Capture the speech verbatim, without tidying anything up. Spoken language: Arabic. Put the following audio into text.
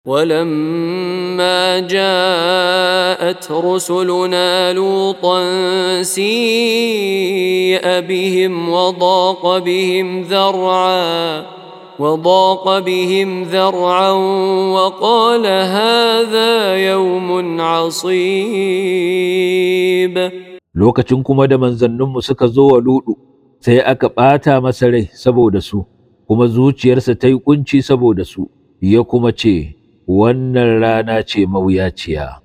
ولما جاءت رسلنا لوطا سيء بهم وضاق بهم ذرعا وضاق بهم ذرعا وقال هذا يوم عصيب. Lokacin kuma da manzanninmu suka zo wa Luɗu, sai aka ɓata masa rai saboda su, kuma zuciyarsa ta yi ƙunci saboda su, ya kuma ce, wannan rana ce mawuyaciya.